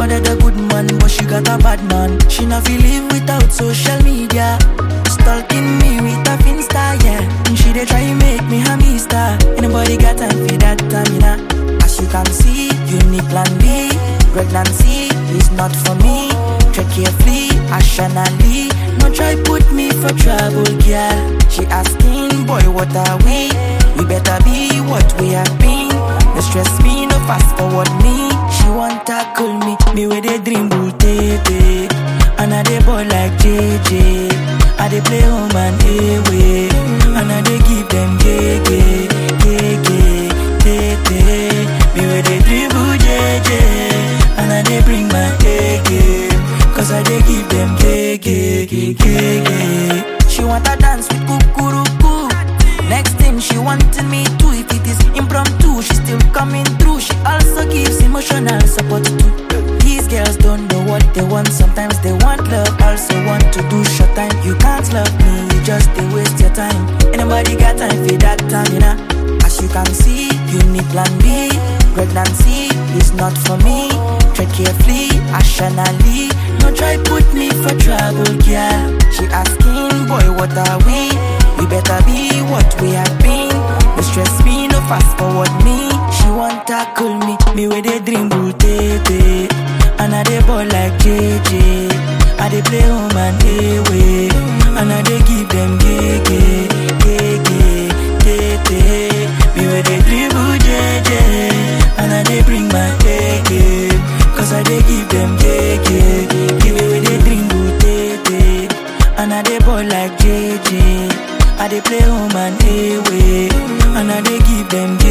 mother the good man, but she got a bad man. She not feel live without social media. Stalking me with a Finsta, yeah. And she dey try make me a mister. Anybody got time for that, Tamina? As you can see, you need plan B. Pregnancy is not for me. Tread carefully, rationally. No try put me for trouble, girl. She asking, boy, what are we? We better be what we have been. No stress me, no fast forward me. She want tackle me with a dream bull tete. And I dey ball like JJ. I dey play home and away. And I dey give them gege, gege, tete. Me with a dribble JJ. And I dey bring my A game. Cause I dey give them gege, gege. She want to dance with kukuruku. Next thing she wanted me to. If it is impromptu, she still coming through. She also gives emotional support too. These girls don't know what they want. Sometimes they want love, also want to do short time. You can't love me, you just they waste your time. Anybody got time for that time, you know? As you can see, you need plan B. Pregnancy is not for me. Tread carefully, rationally. No try put me for trouble, girl. She asking, boy, what are we? We better be what we have been. No stress me, no fast forward me. She want tackle me with a dream bull tete. And I dey ball like JJ. I dey play home and away. And I dey give them gege, gege, tete. Me with a dribble JJ. And I dey bring my A game. Cause I dey give them gege. Give me with a dribble tete. And I dey ball like JJ. I dey play home and away. And I dey give them